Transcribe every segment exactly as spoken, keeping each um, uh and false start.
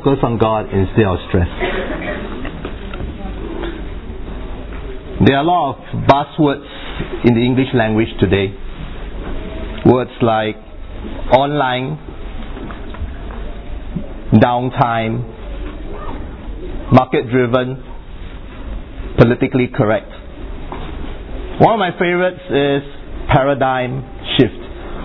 focus on God instead of stress. There are a lot of buzzwords in the English language today. Words like online, downtime, market-driven, politically correct. One of my favorites is paradigm shift.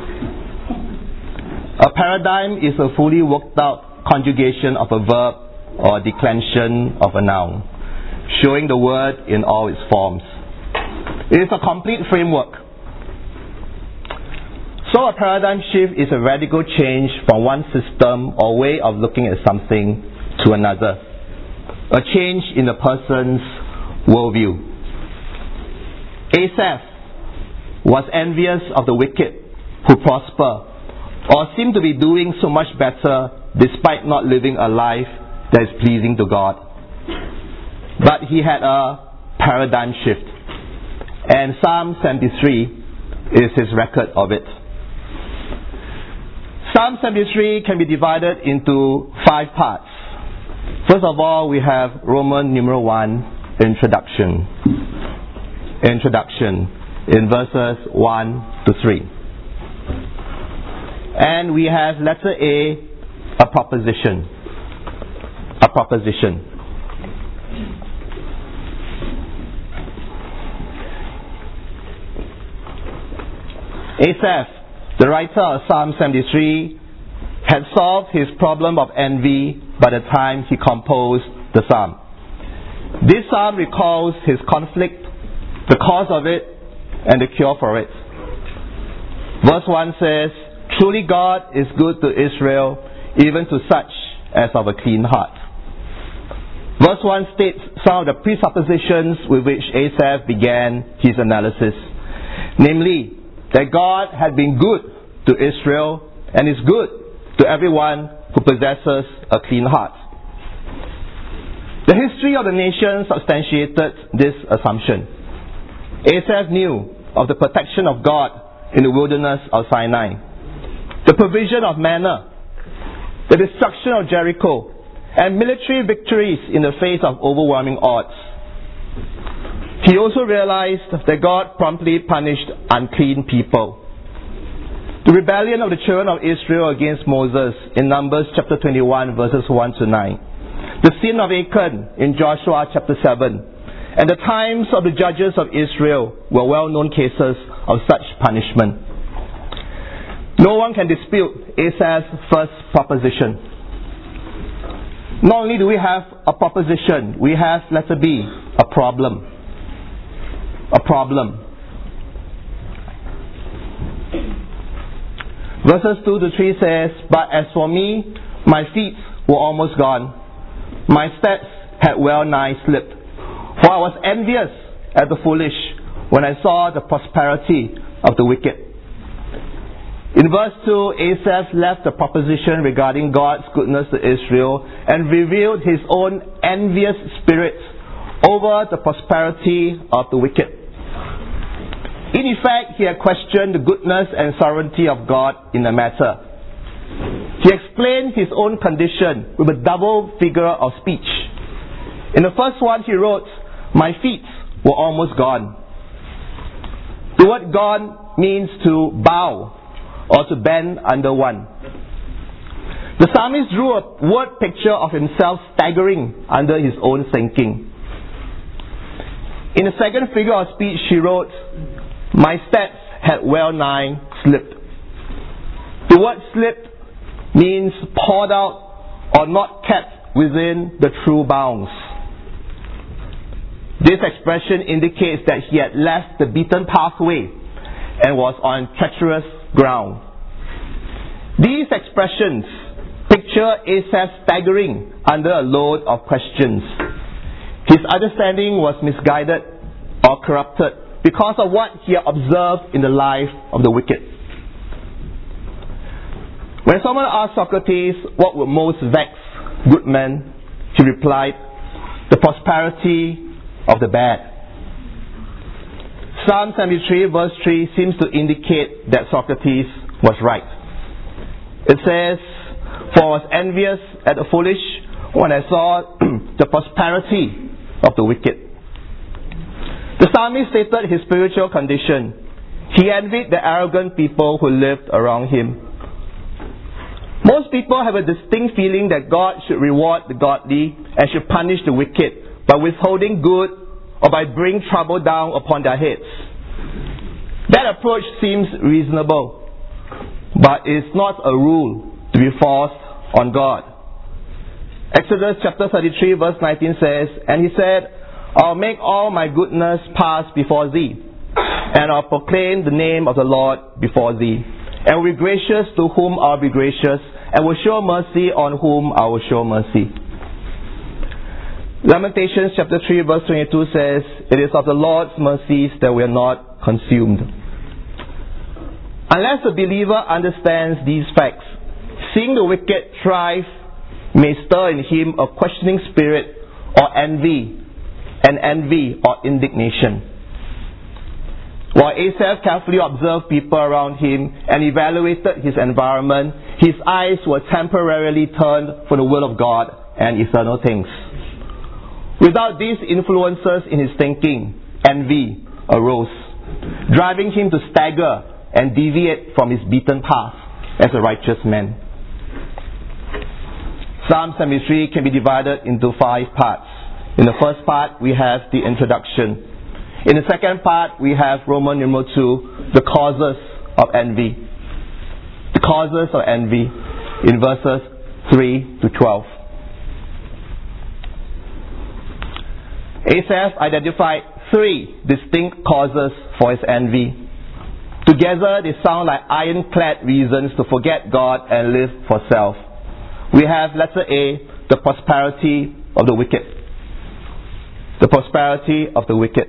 A paradigm is a fully worked out conjugation of a verb or a declension of a noun, showing the word in all its forms. It is a complete framework. So a paradigm shift is a radical change from one system or way of looking at something to another. A change in the person's worldview. Asaph was envious of the wicked who prosper or seem to be doing so much better despite not living a life that is pleasing to God. But he had a paradigm shift. And Psalm seventy-three is his record of it. Psalm seventy-three can be divided into five parts. First of all, we have Roman numeral one, introduction. Introduction in verses one to three. And we have letter A, a proposition. A proposition. Asaph, the writer of Psalm seventy-three, had solved his problem of envy by the time he composed the psalm. This psalm recalls his conflict, the cause of it, and the cure for it. Verse one says, "Truly God is good to Israel, even to such as of a clean heart." Verse one states some of the presuppositions with which Asaph began his analysis. Namely, that God had been good to Israel and is good to everyone who possesses a clean heart. The history of the nation substantiated this assumption. Asaph knew of the protection of God in the wilderness of Sinai, the provision of manna, the destruction of Jericho, and military victories in the face of overwhelming odds. He also realized that God promptly punished unclean people. The rebellion of the children of Israel against Moses in Numbers chapter twenty-one verses one to nine. The sin of Achan in Joshua chapter seven. And the times of the judges of Israel were well-known cases of such punishment. No one can dispute Asaph's first proposition. Not only do we have a proposition, we have, letter B, a problem. A problem. Verses two to three says, "But as for me, my feet were almost gone. My steps had well nigh slipped. For I was envious at the foolish when I saw the prosperity of the wicked." In verse two, Asaph left the proposition regarding God's goodness to Israel and revealed his own envious spirit over the prosperity of the wicked. In effect, he had questioned the goodness and sovereignty of God in the matter. He explained his own condition with a double figure of speech. In the first one, he wrote, "My feet were almost gone." The word "gone" means to bow or to bend under one. The psalmist drew a word picture of himself staggering under his own thinking. In the second figure of speech, he wrote, "My steps had well nigh slipped." The word "slipped" means poured out or not kept within the true bounds. This expression indicates that he had left the beaten pathway and was on treacherous ground. These expressions picture Asaph staggering under a load of questions. His understanding was misguided or corrupted because of what he had observed in the life of the wicked. When someone asked Socrates what would most vex good men, he replied, "The prosperity of the bad." Psalm seventy-three verse three seems to indicate that Socrates was right. It says, "For I was envious at the foolish when I saw the prosperity of the wicked. The psalmist stated his spiritual condition. He envied the arrogant people who lived around him. Most people have a distinct feeling that God should reward the godly and should punish the wicked by withholding good or by bringing trouble down upon their heads. That approach seems reasonable, but it's not a rule to be forced on God. Exodus chapter thirty-three verse nineteen says, "And he said, I'll make all my goodness pass before thee, and I'll proclaim the name of the Lord before thee, and will be gracious to whom I'll be gracious, and will show mercy on whom I will show mercy." Lamentations chapter three verse twenty-two says, "It is of the Lord's mercies that we are not consumed." Unless the believer understands these facts, seeing the wicked thrive may stir in him a questioning spirit or envy, and envy or indignation. While Asaph carefully observed people around him and evaluated his environment, his eyes were temporarily turned from the will of God and eternal things. Without these influences in his thinking, envy arose, driving him to stagger and deviate from his beaten path as a righteous man. Psalm seventy-three can be divided into five parts. In the first part, we have the introduction. In the second part, we have Roman numeral two, the causes of envy. The causes of envy in verses three to twelve. Asaph identified three distinct causes for his envy. Together, they sound like ironclad reasons to forget God and live for self. We have letter A, the prosperity of the wicked. The prosperity of the wicked.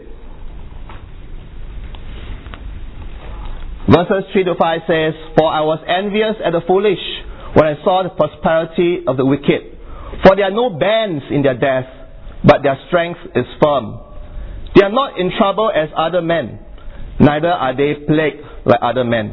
Verses three to five says, "For I was envious at the foolish when I saw the prosperity of the wicked. For there are no bands in their death, but their strength is firm. They are not in trouble as other men, neither are they plagued like other men."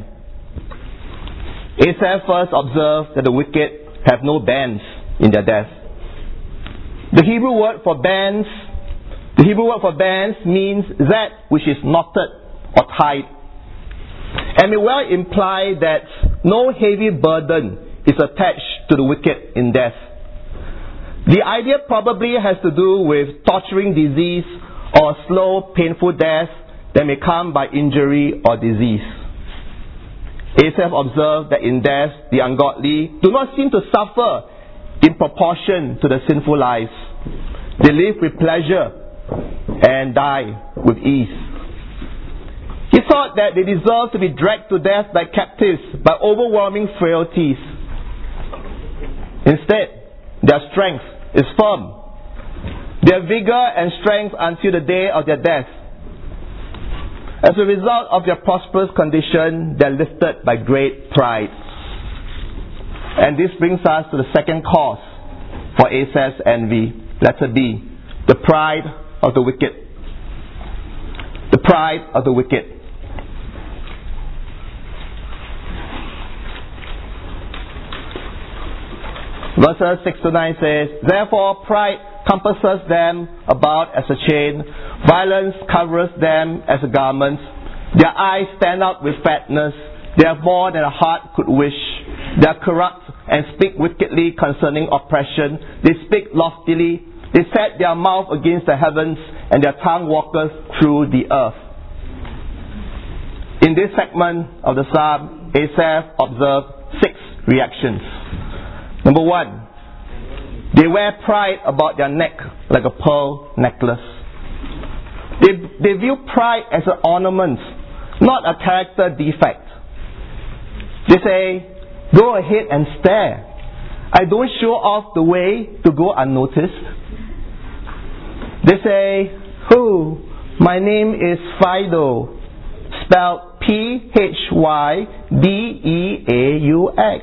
Asaph first observed that the wicked have no bands in their death. The Hebrew word for bands, the Hebrew word for bands means that which is knotted or tied, and may well imply that no heavy burden is attached to the wicked in death. The idea probably has to do with torturing disease or slow, painful death that may come by injury or disease. Asaph observed that in death, the ungodly do not seem to suffer in proportion to the sinful lives. They live with pleasure and die with ease. He thought that they deserved to be dragged to death like captives by overwhelming frailties. Instead, their strength is firm. Their vigor and strength until the day of their death. As a result of their prosperous condition, they are lifted by great pride. And this brings us to the second cause for Asaph's envy. Letter B, the pride of the wicked. The pride of the wicked. Verses six to nine says, "Therefore pride compasses them about as a chain, violence covereth them as a garment. Their eyes stand out with fatness, they have more than a heart could wish. They are corrupt and speak wickedly concerning oppression. They speak loftily, they set their mouth against the heavens, and their tongue walketh through the earth." In this segment of the psalm, Asaph observed six reactions. Number one, they wear pride about their neck like a pearl necklace. They, they view pride as an ornament, not a character defect. They say, "Go ahead and stare. I don't show off the way to go unnoticed." They say, "Oh, my name is Fido, spelled P H Y D E A U X.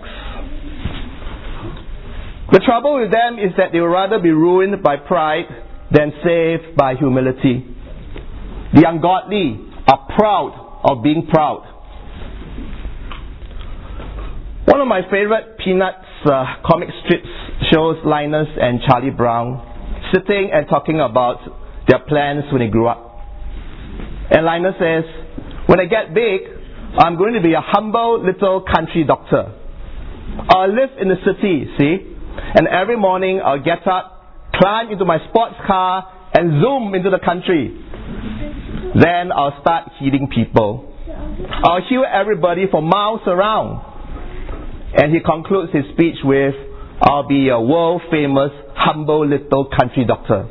The trouble with them is that they would rather be ruined by pride than saved by humility. The ungodly are proud of being proud. One of my favorite Peanuts uh, comic strips shows Linus and Charlie Brown sitting and talking about their plans when they grew up. And Linus says, when I get big, I'm going to be a humble little country doctor. I'll live in the city, see? And every morning I'll get up, climb into my sports car, and zoom into the country. Then I'll start healing people. I'll heal everybody for miles around. And he concludes his speech with, I'll be a world-famous, humble little country doctor.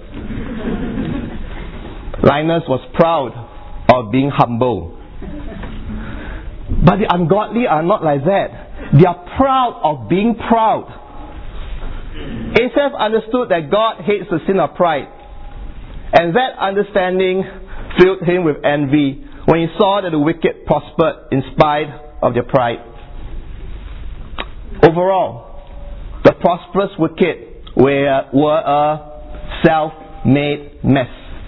Linus was proud of being humble. But the ungodly are not like that. They are proud of being proud. Asaph understood that God hates the sin of pride. And that understanding filled him with envy when he saw that the wicked prospered in spite of their pride. Overall, the prosperous wicked were, were a self-made mess.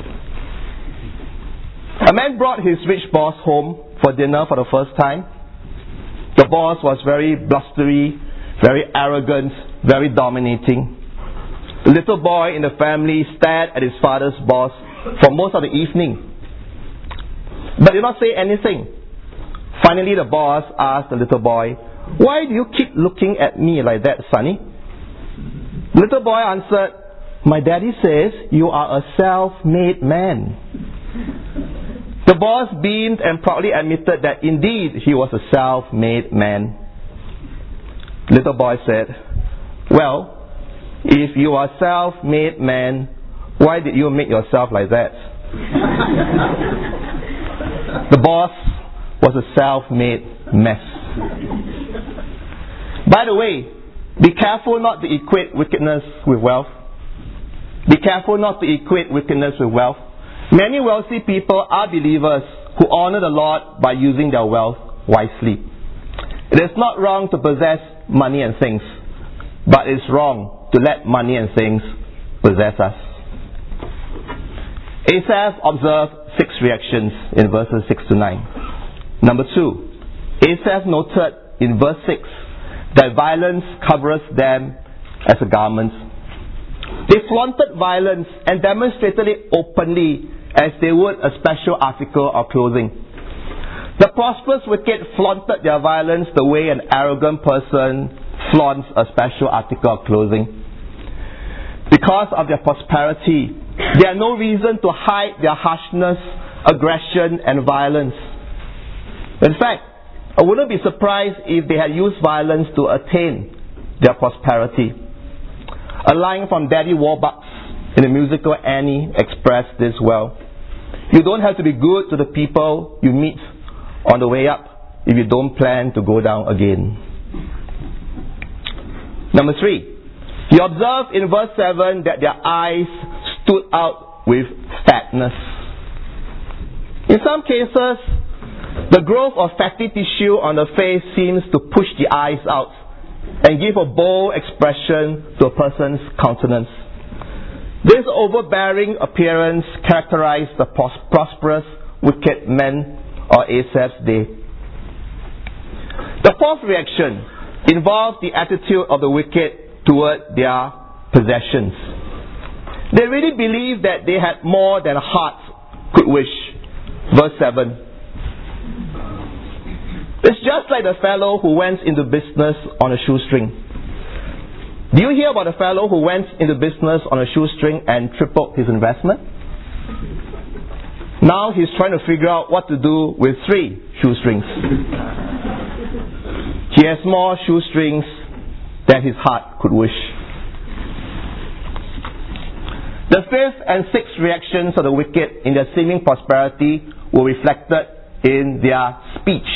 A man brought his rich boss home for dinner for the first time. The boss was very blustery, very arrogant, very dominating. The little boy in the family stared at his father's boss for most of the evening, but did not say anything. Finally, the boss asked the little boy, "Why do you keep looking at me like that, Sonny?" The little boy answered, "My daddy says you are a self-made man." The boss beamed and proudly admitted that indeed he was a self-made man. The little boy said, "Well, if you are a self-made man, why did you make yourself like that?" The boss was a self-made mess. By the way, be careful not to equate wickedness with wealth. Be careful not to equate wickedness with wealth. Many wealthy people are believers who honor the Lord by using their wealth wisely. It is not wrong to possess money and things, but it is wrong to let money and things possess us. Asaph observed six reactions in verses six to nine. Number two, Asaph noted in verse six that violence covers them as a garment. They flaunted violence and demonstrated it openly as they would a special article of clothing. The prosperous wicked flaunted their violence the way an arrogant person flaunts a special article of clothing. Because of their prosperity, they had no reason to hide their harshness, aggression, and violence. In fact, I wouldn't be surprised if they had used violence to attain their prosperity. A line from Daddy Warbucks in the musical Annie expressed this well. You don't have to be good to the people you meet on the way up if you don't plan to go down again. Number three, he observed in verse seven that their eyes stood out with fatness. In some cases, the growth of fatty tissue on the face seems to push the eyes out and give a bold expression to a person's countenance. This overbearing appearance characterized the pros- prosperous wicked men of Asaph's day. The fourth reaction involved the attitude of the wicked toward their possessions. They really believed that they had more than a heart could wish. Verse seven. It's just like the fellow who went into business on a shoestring. Do you hear about the fellow who went into business on a shoestring and tripled his investment? Now he's trying to figure out what to do with three shoestrings. He has more shoestrings than his heart could wish. The fifth and sixth reactions of the wicked in their seeming prosperity were reflected in their speech.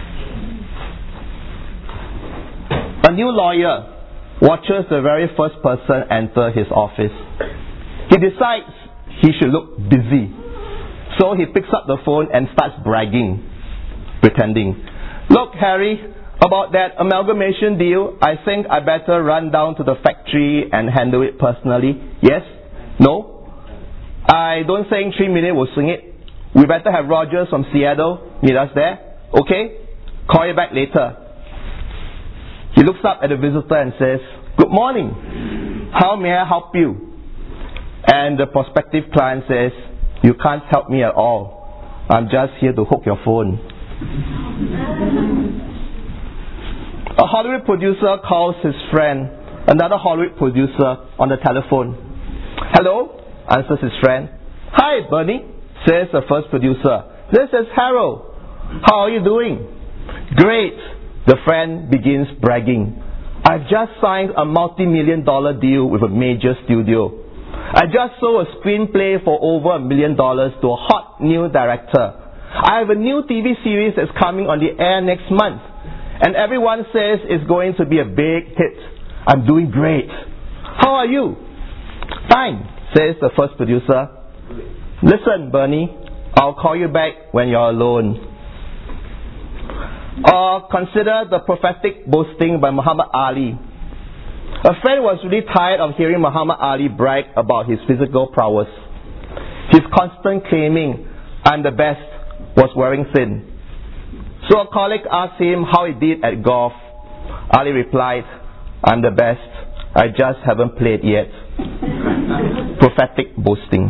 A new lawyer watches the very first person enter his office. He decides he should look busy. So he picks up the phone and starts bragging, pretending. "Look, Harry, about that amalgamation deal, I think I better run down to the factory and handle it personally. Yes? No? I don't think three minutes will swing it. We better have Rogers from Seattle meet us there. Okay? Call you back later." He looks up at the visitor and says, "Good morning. How may I help you? And the prospective client says, you can't help me at all. I'm just here to hook your phone. A Hollywood producer calls his friend, another Hollywood producer, on the telephone. Hello, answers his friend. Hi, Bernie, says the first producer. This is Harold. How are you doing? Great. The friend begins bragging. I've just signed a multi-million dollar deal with a major studio. I just sold a screenplay for over a million dollars to a hot new director. I have a new T V series that's coming on the air next month. And everyone says it's going to be a big hit. I'm doing great. How are you? Fine, says the first producer. Listen, Bernie, I'll call you back when you're alone. Or consider the prophetic boasting by Muhammad Ali. A friend was really tired of hearing Muhammad Ali brag about his physical prowess. His constant claiming, I'm the best, was wearing thin. So a colleague asked him how he did at golf. Ali replied, I'm the best, I just haven't played yet. Prophetic boasting.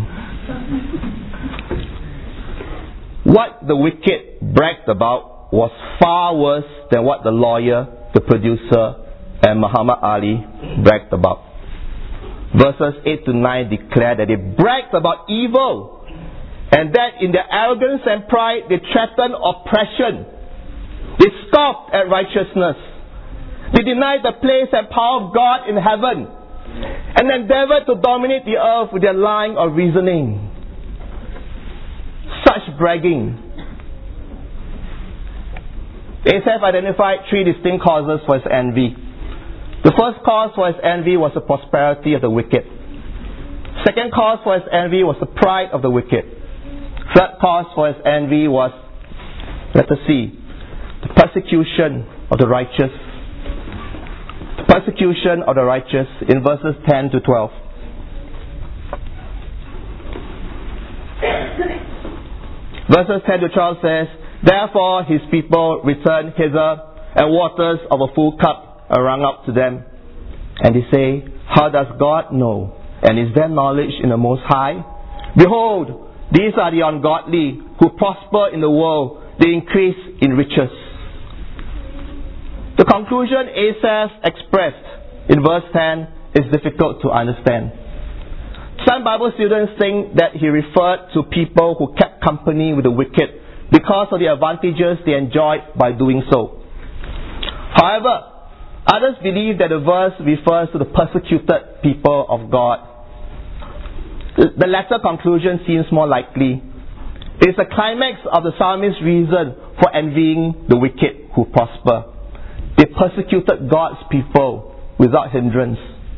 What the wicked bragged about was far worse than what the lawyer, the producer, and Muhammad Ali bragged about. Verses eight to nine declare that they bragged about evil, and that in their arrogance and pride they threatened oppression. They scoffed at righteousness. They denied the place and power of God in heaven, and endeavored to dominate the earth with their lying or reasoning. Such bragging. Asaph identified three distinct causes for his envy. The first cause for his envy was the prosperity of the wicked. Second cause for his envy was the pride of the wicked. Third cause for his envy was, let us see, the persecution of the righteous. The persecution of the righteous in verses ten to twelve. Verses ten to twelve says, therefore his people returned hither, and waters of a full cup are rung up to them. And they say, how does God know? And is there knowledge in the Most High? Behold, these are the ungodly who prosper in the world, they increase in riches. The conclusion Asaph expressed in verse ten is difficult to understand. Some Bible students think that he referred to people who kept company with the wicked because of the advantages they enjoyed by doing so. However, others believe that the verse refers to the persecuted people of God. The latter conclusion seems more likely. It is the climax of the psalmist's reason for envying the wicked who prosper. They persecuted God's people without hindrance.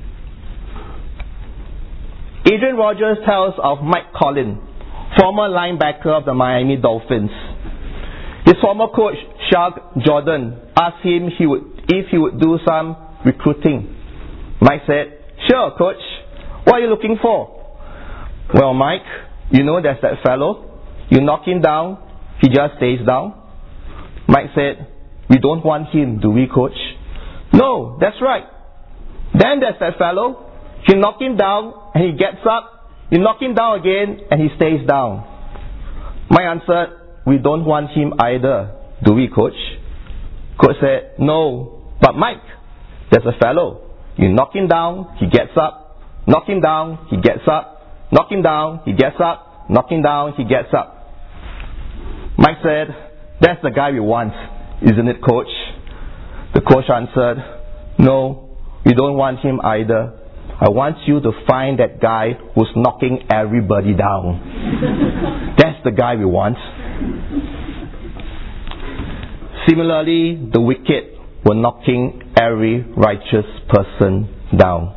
Adrian Rogers tells of Mike Collin, former linebacker of the Miami Dolphins. His former coach, Shaq Jordan, asked him he would, if he would do some recruiting. Mike said, sure, coach. What are you looking for? Well, Mike, you know there's that fellow. You knock him down, he just stays down. Mike said, we don't want him, do we, coach? No, that's right. Then there's that fellow. You knock him down and he gets up. You knock him down again and he stays down. Mike answered, we don't want him either, do we, coach? Coach said, no, but Mike, there's a fellow. You knock him down, he gets up. Knock him down, he gets up. Knock him down, he gets up. Knock him down, he gets up. Mike said, that's the guy we want, isn't it, coach? The coach answered, no, we don't want him either. I want you to find that guy who's knocking everybody down. That's the guy we want. Similarly, the wicked were knocking every righteous person down.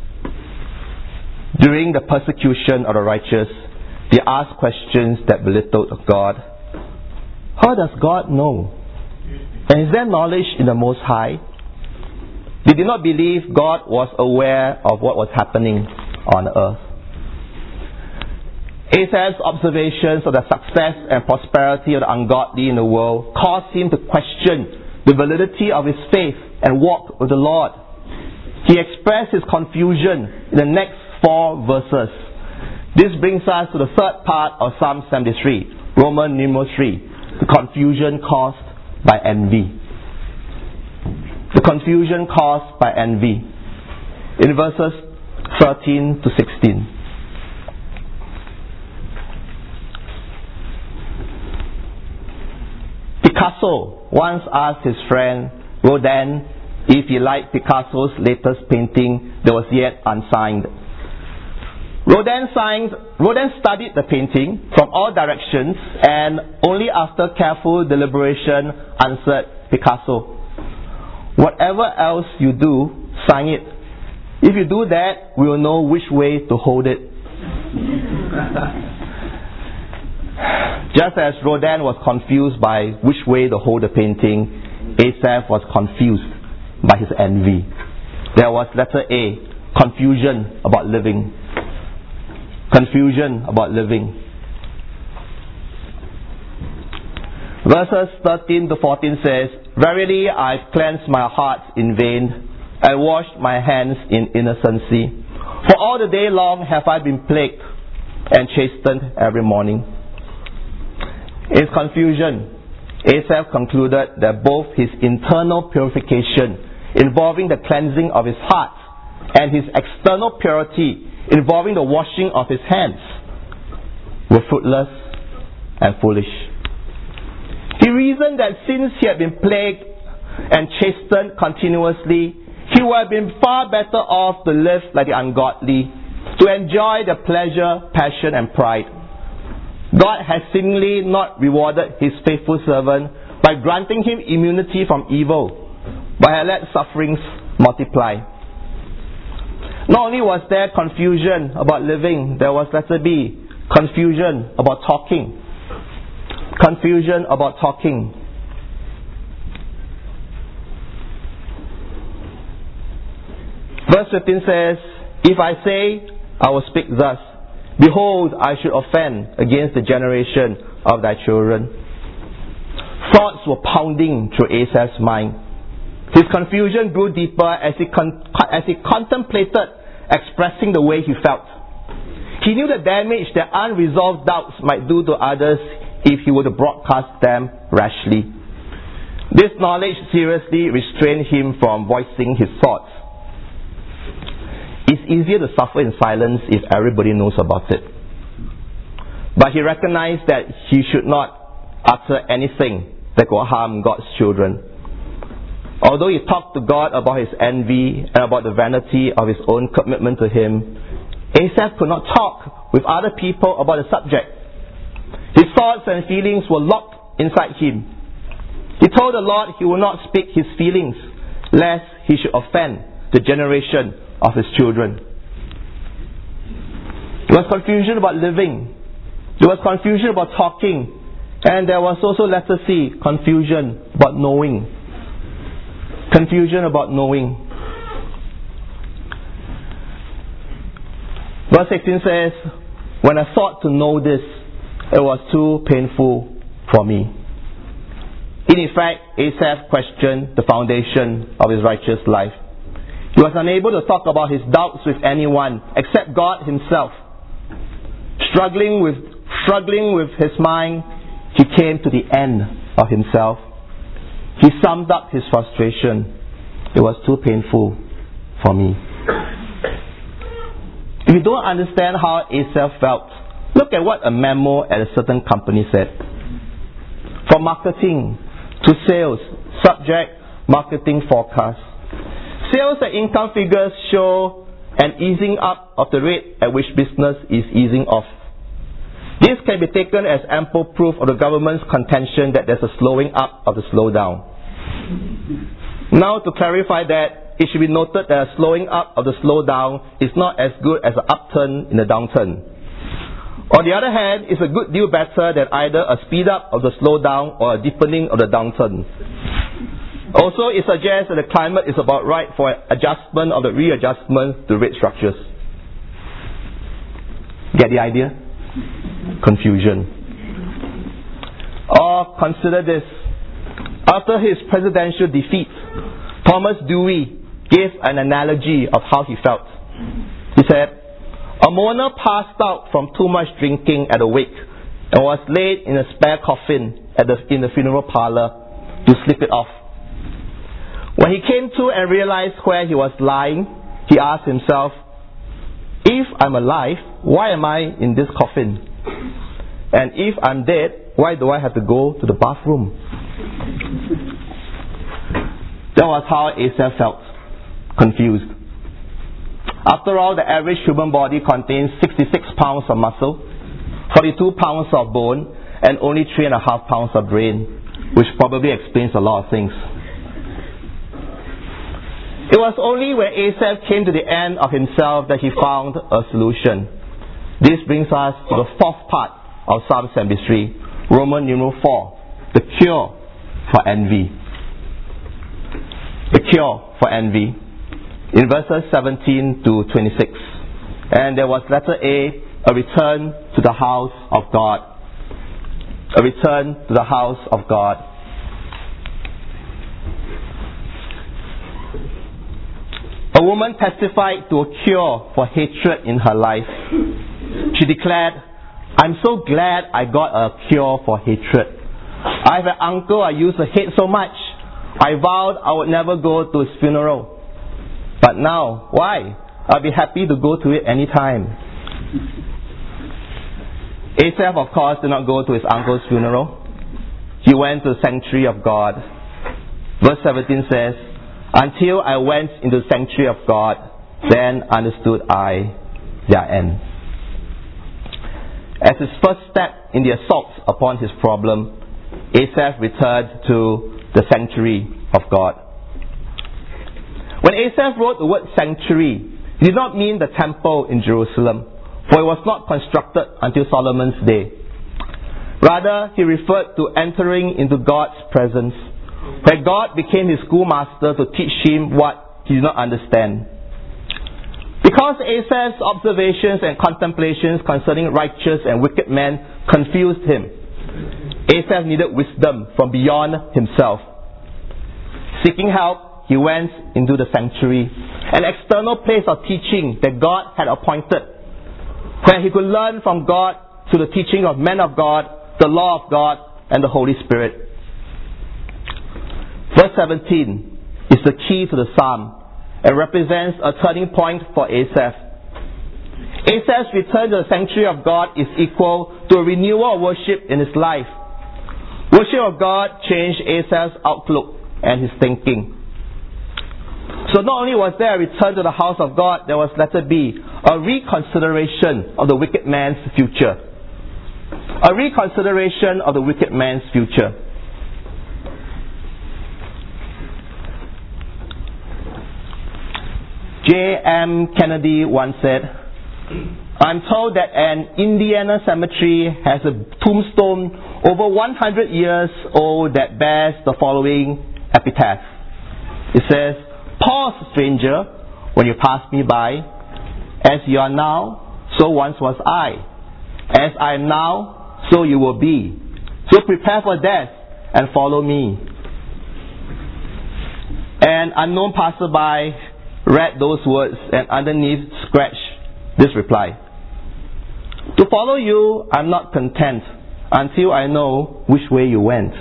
During the persecution of the righteous, they asked questions that belittled God. How does God know? And is there knowledge in the Most High? They did not believe God was aware of what was happening on earth. Asaph's observations of the success and prosperity of the ungodly in the world caused him to question the validity of his faith and walk with the Lord. he expressed his confusion in the next four verses. This brings us to the third part of Psalm seventy-three, Roman numeral three, the confusion caused by envy. The confusion caused by envy. In verses thirteen to sixteen. Picasso once asked his friend Rodin if he liked Picasso's latest painting that was yet unsigned. Rodin signed, Rodin studied the painting from all directions and only after careful deliberation answered Picasso, "Whatever else you do, sign it. If you do that, we will know which way to hold it." Just as Rodin was confused by which way to hold the painting, Asaph was confused by his envy. There was letter A, confusion about living. Confusion about living. Verses thirteen to fourteen says, "Verily I've cleansed my heart in vain, I washed my hands in innocency. For all the day long have I been plagued and chastened every morning." In his confusion, Asaph concluded that both his internal purification, involving the cleansing of his heart, and his external purity, involving the washing of his hands, were fruitless and foolish. He reasoned that since he had been plagued and chastened continuously, he would have been far better off to live like the ungodly, to enjoy their pleasure, passion, and pride. God has seemingly not rewarded his faithful servant by granting him immunity from evil, but had let sufferings multiply. Not only was there confusion about living, there was, letter B, confusion about talking. Confusion about talking. Verse fifteen says, "If I say, I will speak thus, behold, I should offend against the generation of thy children." Thoughts were pounding through Asaph's mind. His confusion grew deeper as he, con- as he contemplated expressing the way he felt. He knew the damage that unresolved doubts might do to others if he were to broadcast them rashly. This knowledge seriously restrained him from voicing his thoughts. It's easier to suffer in silence if everybody knows about it. But he recognized that he should not utter anything that could harm God's children. Although he talked to God about his envy and about the vanity of his own commitment to him, Asaph could not talk with other people about the subject. His thoughts and feelings were locked inside him. He told the Lord he would not speak his feelings, lest he should offend the generation of his children. There was confusion about living. There was confusion about talking. And there was also, letter C, confusion about knowing. Confusion about knowing. Verse sixteen says, "When I thought to know this, it was too painful for me." In effect, Asaph questioned the foundation of his righteous life. He was unable to talk about his doubts with anyone except God himself. Struggling with, struggling with his mind, he came to the end of himself. He summed up his frustration. "It was too painful for me." If you don't understand how Asaph felt, look at what a memo at a certain company said. From marketing to sales, subject, marketing forecast. Sales and income figures show an easing up of the rate at which business is easing off. This can be taken as ample proof of the government's contention that there's a slowing up of the slowdown. Now, to clarify that, it should be noted that a slowing up of the slowdown is not as good as an upturn in the downturn. On the other hand, it's a good deal better than either a speed up of the slowdown or a deepening of the downturn. Also, it suggests that the climate is about right for adjustment of the readjustment to rate structures. Get the idea? Confusion. Or consider this. After his presidential defeat, Thomas Dewey gave an analogy of how he felt. He said, a mourner passed out from too much drinking at a wake and was laid in a spare coffin at the, in the funeral parlor to sleep it off. When he came to and realized where he was lying, he asked himself, if I'm alive, why am I in this coffin? And if I'm dead, why do I have to go to the bathroom? That was how Asaph felt, confused. After all, the average human body contains sixty-six pounds of muscle, forty-two pounds of bone, and only three and a half pounds of brain, which probably explains a lot of things. It was only when Asaph came to the end of himself that he found a solution. This brings us to the fourth part of Psalm seventy-three, Roman numeral four, the cure for envy. The cure for envy. In verses seventeen to twenty-six. And there was letter A, a return to the house of God. A return to the house of God. A woman testified to a cure for hatred in her life. She declared, I'm so glad I got a cure for hatred. I have an uncle I used to hate so much. I vowed I would never go to his funeral. But now, why? I'll be happy to go to it anytime. Asaph, of course, did not go to his uncle's funeral. He went to the sanctuary of God. Verse seventeen says, until I went into the sanctuary of God, then understood I their end. As his first step in the assault upon his problem, Asaph returned to the sanctuary of God. When Asaph wrote the word sanctuary, he did not mean the temple in Jerusalem, for it was not constructed until Solomon's day. Rather, he referred to entering into God's presence, where God became his schoolmaster to teach him what he did not understand. Because Asaph's observations and contemplations concerning righteous and wicked men confused him, Asaph needed wisdom from beyond himself. Seeking help, he went into the sanctuary, an external place of teaching that God had appointed, where he could learn from God through the teaching of men of God, the law of God, and the Holy Spirit. Verse seventeen is the key to the psalm and represents a turning point for Asaph. Asaph's return to the sanctuary of God is equal to a renewal of worship in his life. Worship of God changed Asaph's outlook and his thinking. So not only was there a return to the house of God, there was, letter B, a reconsideration of the wicked man's future. A reconsideration of the wicked man's future. J M Kennedy once said, I'm told that an Indiana cemetery has a tombstone over one hundred years old that bears the following epitaph. It says, pause, stranger, when you pass me by. As you are now, so once was I. As I am now, so you will be. So prepare for death and follow me. An unknown passerby read those words and underneath scratched this reply. To follow you, I'm not content until I know which way you went.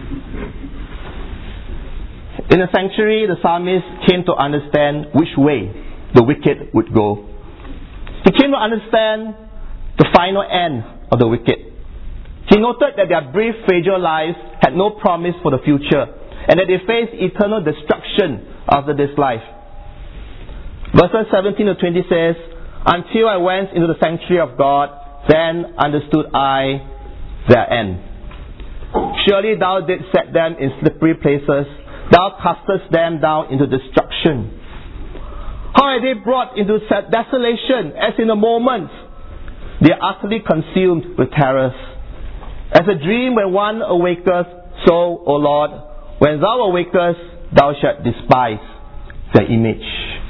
In the sanctuary, the psalmist came to understand which way the wicked would go. He came to understand the final end of the wicked. He noted that their brief, fragile lives had no promise for the future and that they faced eternal destruction after this life. Verses seventeen to twenty says, until I went into the sanctuary of God, then understood I their end. Surely thou didst set them in slippery places. Thou castest them down into destruction. How are they brought into desolation as in a moment? They are utterly consumed with terrors. As a dream when one awaketh, so, O Lord, when thou awakest, thou shalt despise the image.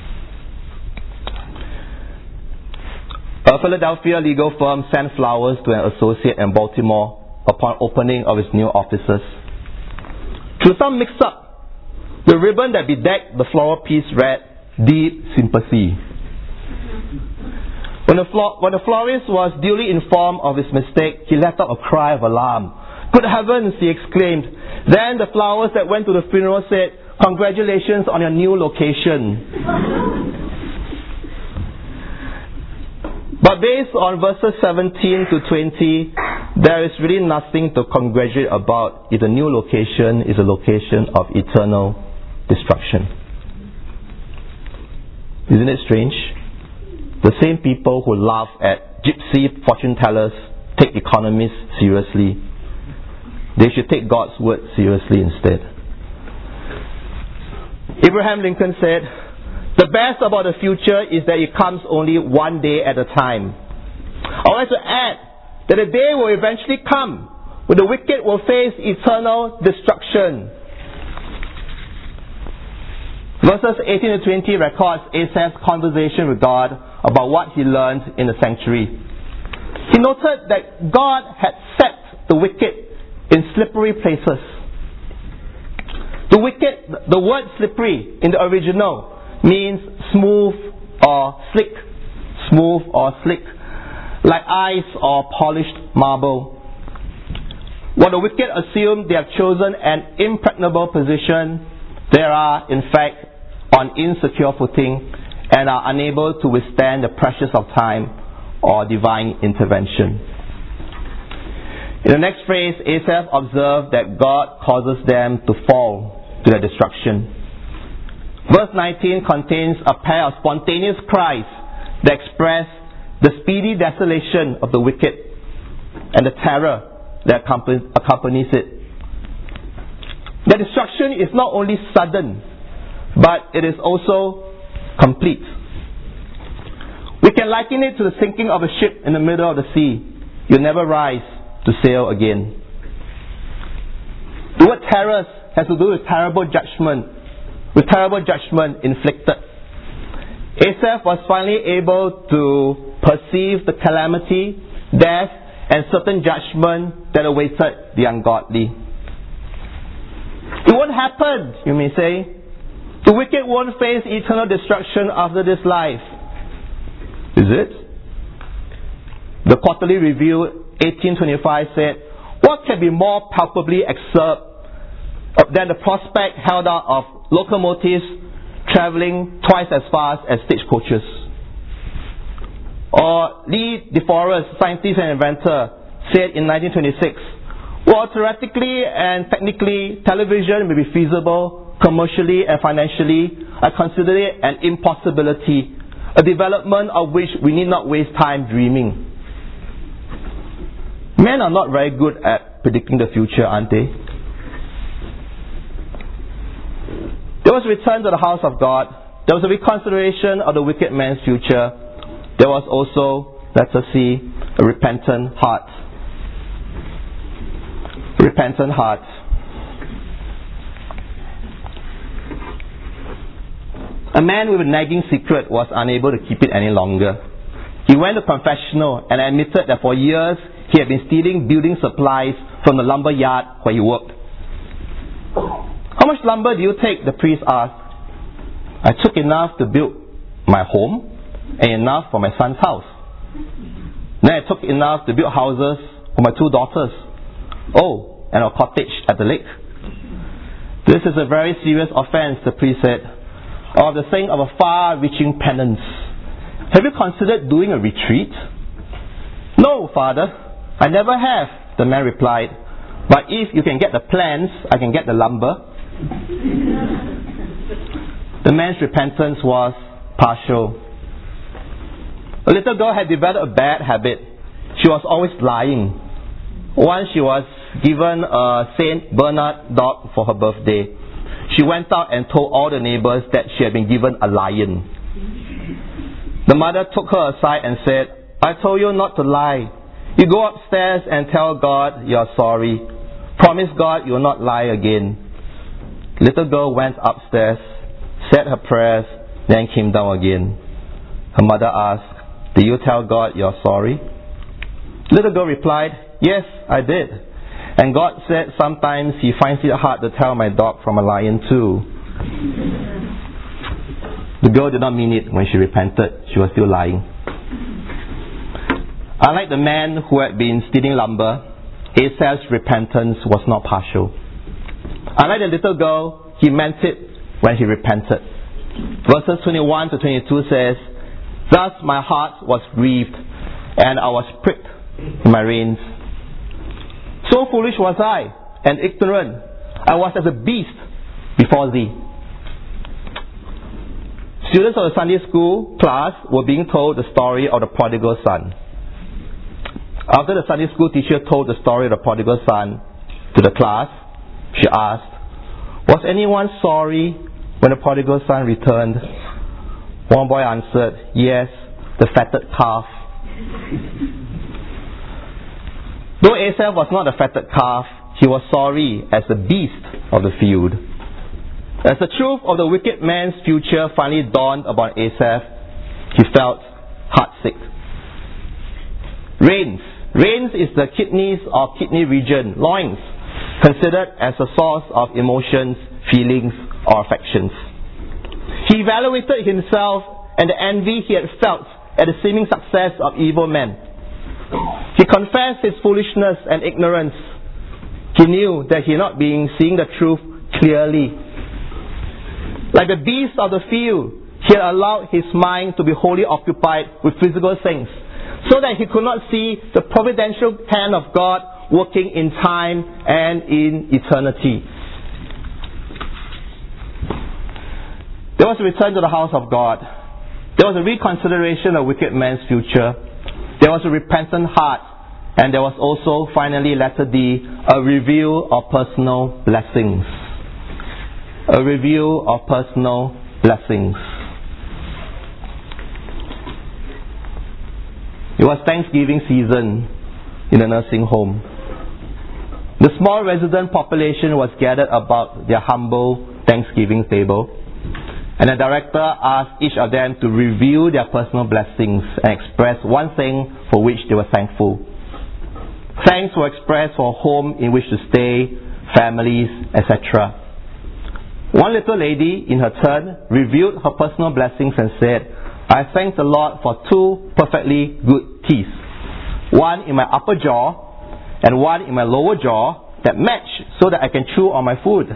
A Philadelphia legal firm sent flowers to an associate in Baltimore upon opening of its new offices. Through some mix-up, The ribbon that bedecked the floral piece read, "Deep Sympathy." When the, flo- when the florist was duly informed of his mistake, he let out a cry of alarm. "Good heavens!" he exclaimed. Then the flowers that went to the funeral said, "Congratulations on your new location." But based on verses seventeen to twenty, there is really nothing to congratulate about if the new location is a location of eternal destruction. Isn't it strange? The same people who laugh at gypsy fortune tellers take economists seriously. They should take God's word seriously instead. Abraham Lincoln said, "The best about the future is that it comes only one day at a time." I would like to add that a day will eventually come when the wicked will face eternal destruction. Verses eighteen to twenty records Asaph's conversation with God about what he learned in the sanctuary. He noted that God had set the wicked in slippery places. The wicked, the word slippery in the original means smooth or slick, smooth or slick, like ice or polished marble. While the wicked assume they have chosen an impregnable position, they are in fact on insecure footing and are unable to withstand the pressures of time or divine intervention. In the next phrase, Asaph observed that God causes them to fall to their destruction. Verse nineteen contains a pair of spontaneous cries that express the speedy desolation of the wicked and the terror that accompanies it. The destruction is not only sudden, but it is also complete. We can liken it to the sinking of a ship in the middle of the sea. You'll never rise to sail again. The word terrors has to do with terrible judgment, with terrible judgment inflicted. Asaph was finally able to perceive the calamity, death, and certain judgment that awaited the ungodly. It won't happen, you may say. The wicked won't face eternal destruction after this life. Is it? The Quarterly Review eighteen twenty-five said, "What can be more palpably excerpt than the prospect held out of locomotives travelling twice as fast as stagecoaches?" Or Lee DeForest, scientist and inventor, said in nineteen twenty-six, "While theoretically and technically television may be feasible commercially and financially, I consider it an impossibility, a development of which we need not waste time dreaming." Men are not very good at predicting the future, aren't they? There was a return to the house of God. There was a reconsideration of the wicked man's future. There was also, let us see, a repentant heart. Repentant heart. A man with a nagging secret was unable to keep it any longer. He went to confessional and admitted that for years he had been stealing building supplies from the lumber yard where he worked. "How much lumber do you take?" the priest asked. "I took enough to build my home and enough for my son's house. Then I took enough to build houses for my two daughters. Oh, and a cottage at the lake." "This is a very serious offense," the priest said, "or the saying of a far-reaching penance. Have you considered doing a retreat?" "No, Father, I never have," the man replied. "But if you can get the plans, I can get the lumber." The man's repentance was partial. A little girl had developed a bad habit. She was always lying. Once she was given a Saint Bernard dog for her birthday. She went out and told all the neighbors that she had been given a lion. The mother took her aside and said, "I told you not to lie. You go upstairs and tell God you are sorry. Promise God you will not lie again." Little girl went upstairs, said her prayers, then came down again. Her mother asked, "Did you tell God you are sorry?" Little girl replied, "Yes, I did. And God said sometimes He finds it hard to tell my dog from a lion too." The girl did not mean it when she repented. She was still lying. Unlike the man who had been stealing lumber, Asaph's repentance was not partial. Unlike the little girl, he meant it when he repented. Verses twenty-one to twenty-two says, "Thus my heart was grieved, and I was pricked in my reins. So foolish was I, and ignorant. I was as a beast before thee." Students of the Sunday school class were being told the story of the prodigal son. After the Sunday school teacher told the story of the prodigal son to the class, she asked, "Was anyone sorry when the prodigal son returned?" One boy answered, "Yes, the fatted calf." Though Asaph was not a fatted calf, he was sorry as the beast of the field. As the truth of the wicked man's future finally dawned upon Asaph, he felt heartsick. Reins. Reins is the kidneys or kidney region, loins, considered as a source of emotions, feelings, or affections. He evaluated himself and the envy he had felt at the seeming success of evil men. He confessed his foolishness and ignorance. He knew that he had not been seeing the truth clearly. Like the beast of the field, he had allowed his mind to be wholly occupied with physical things, so that he could not see the providential hand of God working in time and in eternity. There was a return to the house of God. There was a reconsideration of wicked man's future. There was a repentant heart. And there was also, finally, letter D, a review of personal blessings. A review of personal blessings. It was Thanksgiving season in the nursing home. The small resident population was gathered about their humble Thanksgiving table, and the director asked each of them to review their personal blessings and express one thing for which they were thankful. Thanks were expressed for a home in which to stay, families, et cetera. One little lady, in her turn, reviewed her personal blessings and said, "I thank the Lord for two perfectly good teeth, one in my upper jaw and one in my lower jaw that match so that I can chew on my food."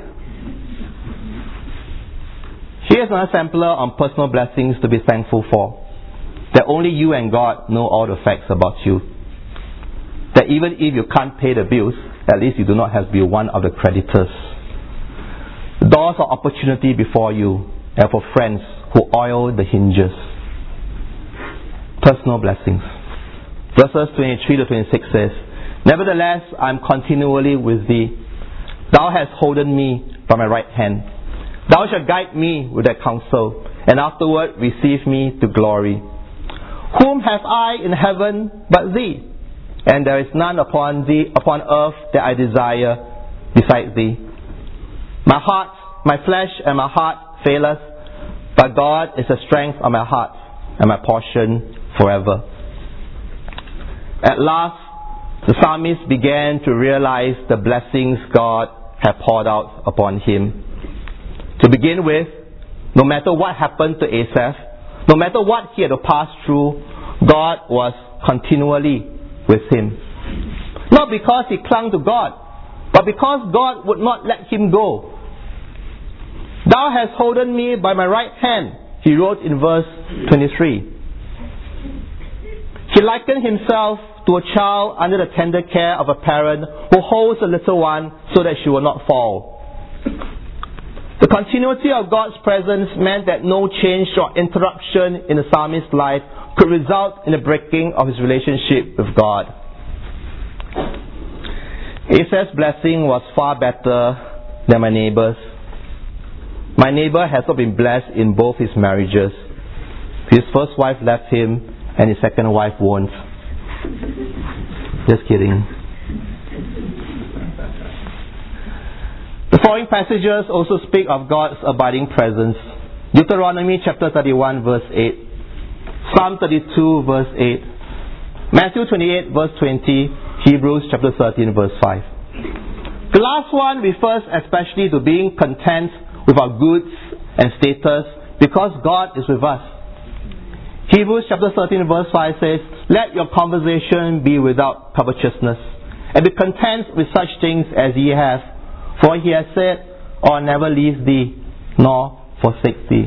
Here's another sampler on personal blessings to be thankful for. That only you and God know all the facts about you. That even if you can't pay the bills, at least you do not have to be one of the creditors. Doors of opportunity before you, and for friends who oil the hinges. Personal blessings. Verses twenty-three to twenty-six says, "Nevertheless, I am continually with thee. Thou hast holden me by my right hand. Thou shalt guide me with thy counsel, and afterward receive me to glory. Whom have I in heaven but thee? And there is none upon thee upon earth that I desire besides thee. My heart, my flesh, and my heart faileth, but God is the strength of my heart and my portion forever." At last, the psalmist began to realize the blessings God had poured out upon him. To begin with, no matter what happened to Asaph, no matter what he had to pass through, God was continually with him. Not because he clung to God, but because God would not let him go. "Thou hast holden me by my right hand," he wrote in verse twenty-three. He likened himself to a child under the tender care of a parent who holds a little one so that she will not fall. The continuity of God's presence meant that no change or interruption in the psalmist's life could result in the breaking of his relationship with God. Asaph's blessing was far better than my neighbor's. My neighbor has not been blessed in both his marriages. His first wife left him, and his second wife won't. Just kidding. The following passages also speak of God's abiding presence. Deuteronomy chapter thirty-one verse eight. Psalm thirty-two verse eight. Matthew twenty-eight verse twenty. Hebrews chapter thirteen verse five. The last one refers especially to being content with our goods and status because God is with us. Hebrews chapter thirteen verse five says, "Let your conversation be without covetousness, and be content with such things as ye have. For he has said, I'll never leave thee, nor forsake thee."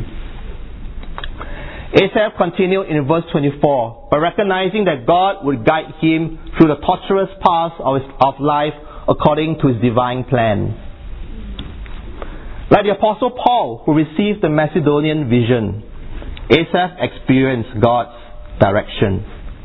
Asaph continued in verse twenty-four, by recognizing that God would guide him through the tortuous paths of, his, of life according to his divine plan. Like the Apostle Paul, who received the Macedonian vision, Asaph experienced God's direction.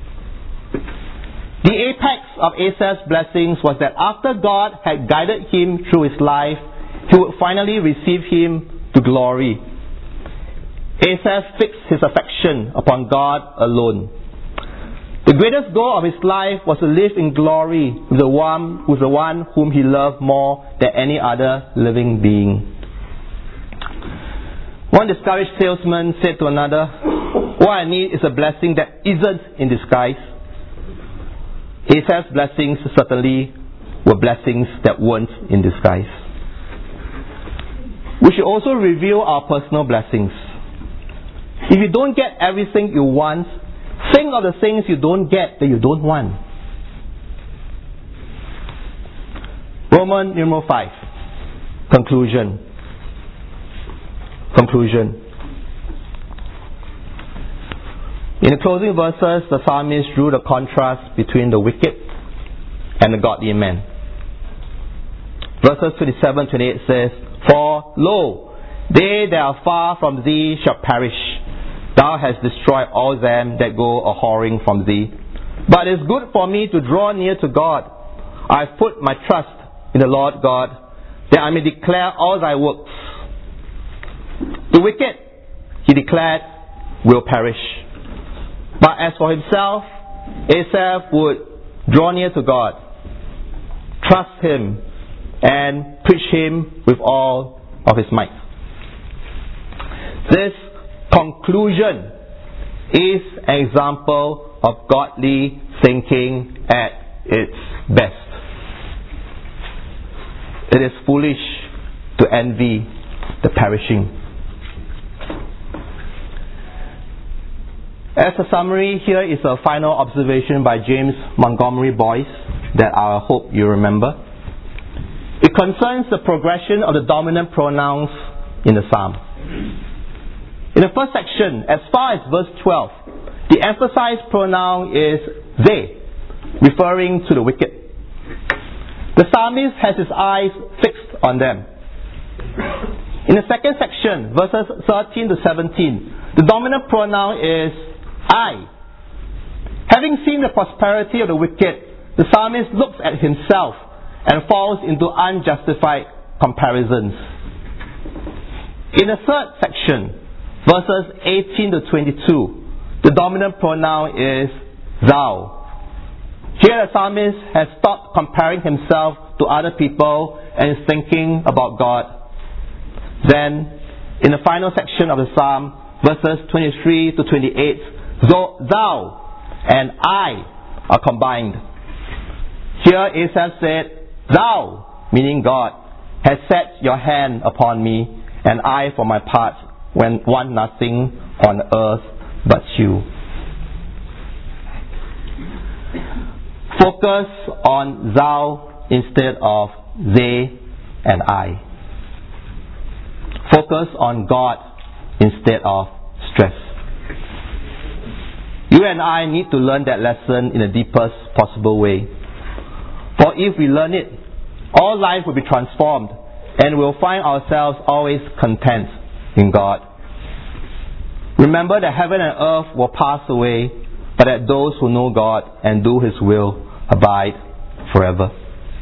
The apex of Asaph's blessings was that after God had guided him through his life, he would finally receive him to glory. Asaph fixed his affection upon God alone. The greatest goal of his life was to live in glory with the one, with the one whom he loved more than any other living being. One discouraged salesman said to another, "What I need is a blessing that isn't in disguise." Asaph's blessings certainly were blessings that weren't in disguise. We should also review our personal blessings. If you don't get everything you want, think of the things you don't get that you don't want. Romans numeral five. Conclusion. Conclusion. In the closing verses, the psalmist drew the contrast between the wicked and the godly man. Verses twenty-seven to twenty-eight says, "For lo, they that are far from thee shall perish. Thou hast destroyed all them that go a whoring from thee. But it is good for me to draw near to God. I have put my trust in the Lord God, that I may declare all thy works. The wicked, he declared, will perish. But as for himself, Asaph would draw near to God, trust him, and preach him with all of his might." This conclusion is an example of godly thinking at its best. It is foolish to envy the perishing. As a summary, here is a final observation by James Montgomery Boyce that I hope you remember. It concerns the progression of the dominant pronouns in the psalm. In the first section, as far as verse twelve, the emphasized pronoun is they, referring to the wicked. The psalmist has his eyes fixed on them. In the second section, verses thirteen to seventeen, the dominant pronoun is I. Having seen the prosperity of the wicked, the psalmist looks at himself and falls into unjustified comparisons. In the third section, verses eighteen to twenty-two, the dominant pronoun is thou. Here the psalmist has stopped comparing himself to other people and is thinking about God. Then, in the final section of the psalm, verses twenty-three to twenty-eight, so thou and I are combined. Here Asaph said, "Thou," meaning God, "has set your hand upon me, and I for my part when want nothing on earth but you." Focus on thou instead of they and I. Focus on God instead of stress. You and I need to learn that lesson in the deepest possible way. For if we learn it, all life will be transformed and we'll find ourselves always content in God. Remember that heaven and earth will pass away, but that those who know God and do His will abide forever.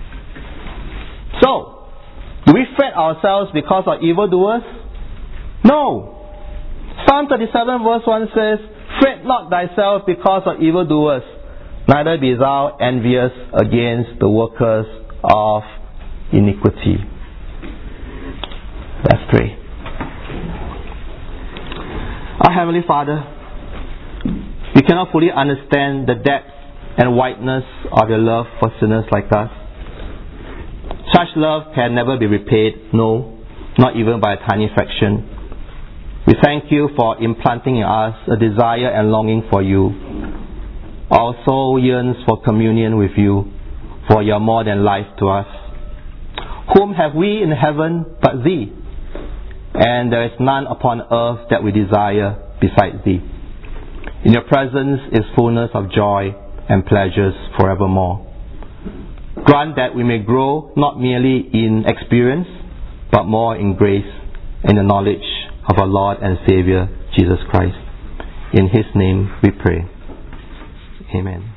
So, do we fret ourselves because of evildoers? No. Psalm thirty-seven verse one says, "Fret not thyself because of evildoers, neither be thou envious against the workers of iniquity." Let's pray. Our Heavenly Father, we cannot fully understand the depth and wideness of your love for sinners like us. Such love can never be repaid, no, not even by a tiny fraction. We thank you for implanting in us a desire and longing for you. Our soul yearns for communion with you, for you are more than life to us. Whom have we in heaven but thee? And there is none upon earth that we desire besides thee. In your presence is fullness of joy and pleasures forevermore. Grant that we may grow not merely in experience, but more in grace and the knowledge of our Lord and Savior, Jesus Christ. In His name we pray. Amen.